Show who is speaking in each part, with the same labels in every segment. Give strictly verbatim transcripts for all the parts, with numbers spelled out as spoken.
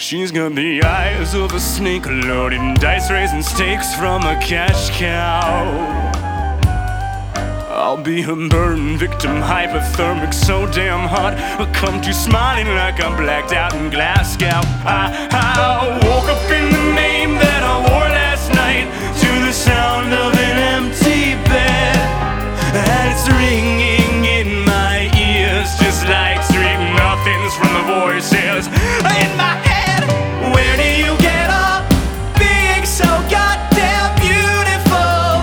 Speaker 1: She's got the eyes of a snake, loading dice, raising stakes from a cash cow. I'll be her burn victim, hypothermic, so damn hot I'll come to smiling like I'm blacked out in Glasgow. I, I woke up in the name that I wore last night, to the sound of an empty bed, and it's ringing in my ears, just like sweet nothings from the voices in my head. Where do you get up being so goddamn beautiful?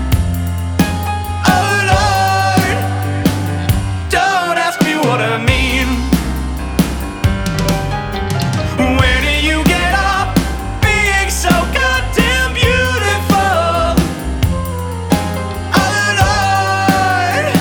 Speaker 1: Oh Lord, don't ask me what I mean. Where do you get up being so goddamn beautiful? Oh Lord.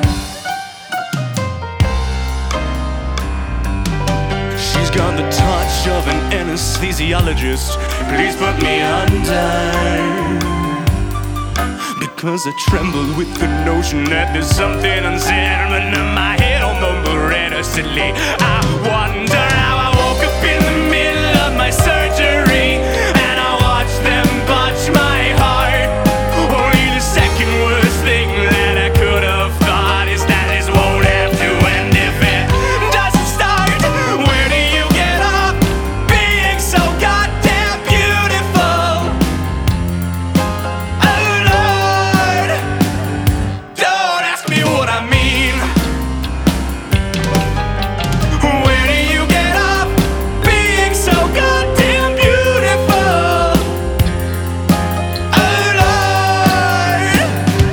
Speaker 1: She's got the touch of an anesthesiologist. Please put me under, because I tremble with the notion that there's something unsettling in my head on the miraculously. I wonder how I woke up in the middle of my surgery, and I watched them botch my heart. Only the second worst thing that I could have thought is that this won't have to end if it doesn't start. Where do you get up being so goddamn beautiful? Oh Lord, don't ask me what I mean. Where do you get up being so goddamn beautiful? Oh Lord.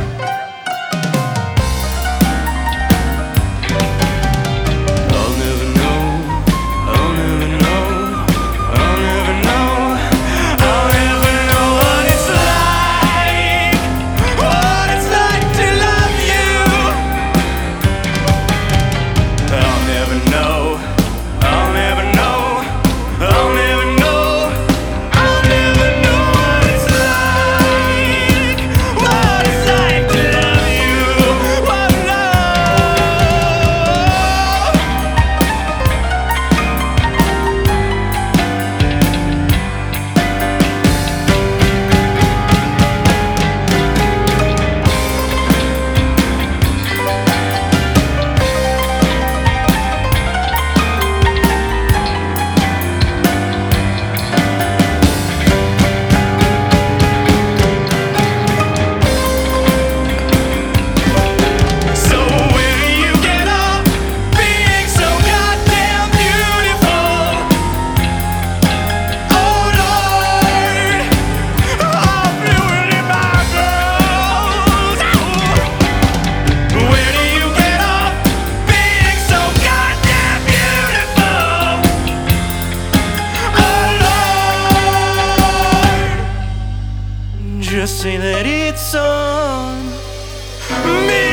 Speaker 1: I'll never know, I'll never know, I'll never know, I'll never know what it's like, what it's like to love you. I'll never know, I'll never know, I'll never know, I'll never know what it's like, what it's like to love you. Oh So where do you get up being so goddamn beautiful? Oh Lord, I'm fluid in my girls. Where do you get up being so goddamn beautiful? Oh Lord, just say that it's on me.